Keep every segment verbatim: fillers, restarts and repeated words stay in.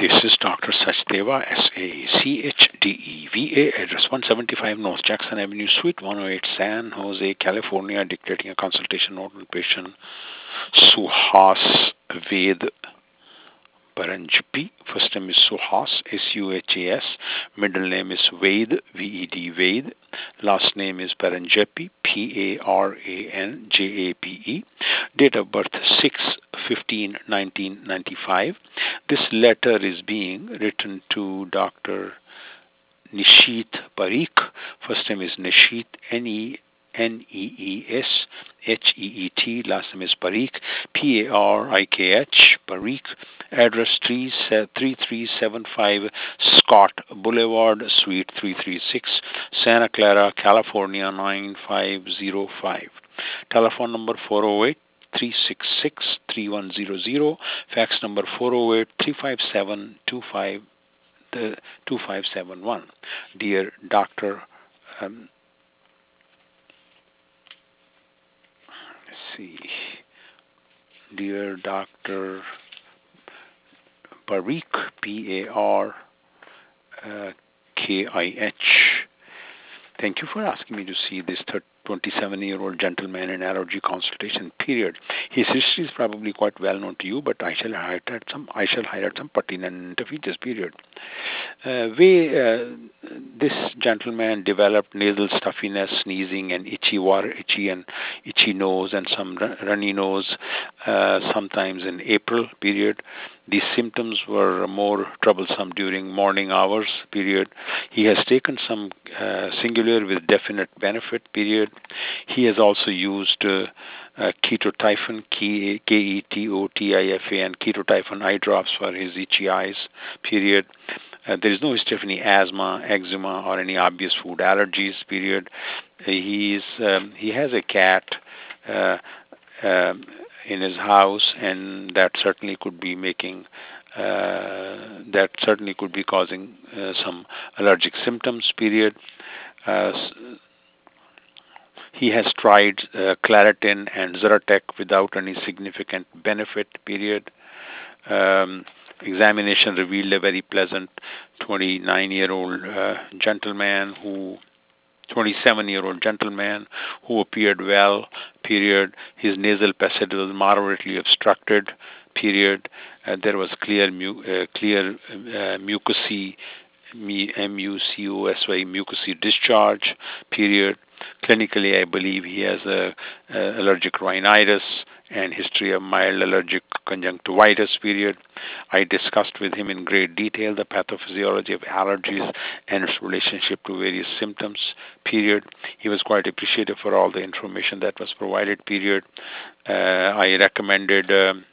This is Doctor Sachdeva, S A C H D E V A, address one seventy-five North Jackson Avenue, Suite one oh eight, San Jose, California, dictating a consultation note on patient Suhas Ved Paranjapi. First name is Suhas, S U H A S. Middle name is Ved, V E D, Ved. Last name is Paranjapi, P A R A N J A P E. Date of birth six fifteen nineteen ninety-five. This letter is being written to Doctor Nishit Parikh. First name is Nishit, N E N E E S H E E T. Last name is Parikh, P A R I K H, Parikh. Address three three seven five Scott Boulevard, Suite three thirty-six, Santa Clara, California nine five zero five. Telephone number four oh eight, three six six, three one zero zero. Fax number four oh eight, three five seven, two five the two five seven one. Dear Doctor, um, let's see, dear Doctor Parikh, P A R K I H. Thank you for asking me to see this twenty-seven-year-old gentleman in allergy consultation period. His history is probably quite well known to you, but I shall highlight some. I shall highlight some pertinent features. Period. Uh, we, uh, this gentleman developed nasal stuffiness, sneezing, and itchy water, itchy and itchy nose, and some runny nose. Uh, sometimes in April period. These symptoms were more troublesome during morning hours period. He has taken some uh, singular with definite benefit period. He has also used uh, uh, ketotifen, K E T O T I F A, and ketotifen eye drops for his itchy eyes period. Uh, there is no history of any asthma, eczema, or any obvious food allergies period. Uh, he is um, he has a cat uh, uh, in his house, and that certainly could be making uh, that certainly could be causing uh, some allergic symptoms period. Uh, he has tried uh, Claritin and Zyrtec without any significant benefit period. Um, examination revealed a very pleasant twenty-nine-year-old uh, gentleman who twenty-seven-year-old gentleman who appeared well, period. His nasal passage was moderately obstructed, period. Uh, there was clear, mu- uh, clear uh, mucousy, M U C O S Y, mucousy discharge, period. Clinically, I believe he has a, a allergic rhinitis and history of mild allergic conjunctivitis, period. I discussed with him in great detail the pathophysiology of allergies and its relationship to various symptoms, period. He was quite appreciative for all the information that was provided, period. Uh, I recommended, um,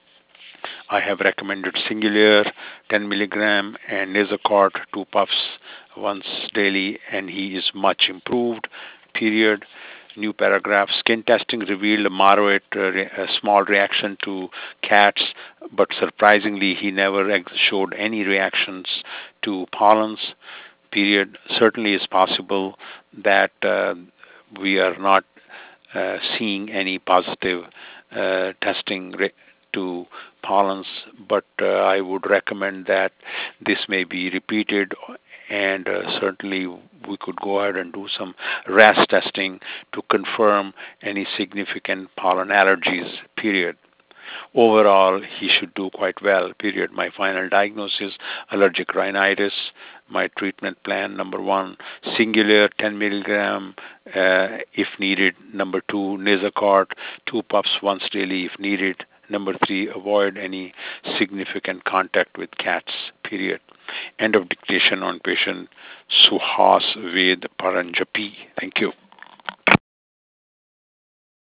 I have recommended Singular, ten milligram, and Nasacort, two puffs once daily, and he is much improved, period. New paragraph. Skin testing revealed a moderate, uh, re- a small reaction to cats, but surprisingly, he never ex- showed any reactions to pollens. Period. Certainly, it's possible that uh, we are not uh, seeing any positive uh, testing re- to pollens, but uh, I would recommend that this may be repeated, and uh, certainly we could go ahead and do some R A S testing to confirm any significant pollen allergies, period. Overall, he should do quite well, period. My final diagnosis, allergic rhinitis. My treatment plan, number one, Singular, ten milligram uh, if needed. Number two, Nasacort, two puffs once daily if needed. Number three, avoid any significant contact with cats, period. End of dictation on patient Suhas Ved Paranjapi. Thank you.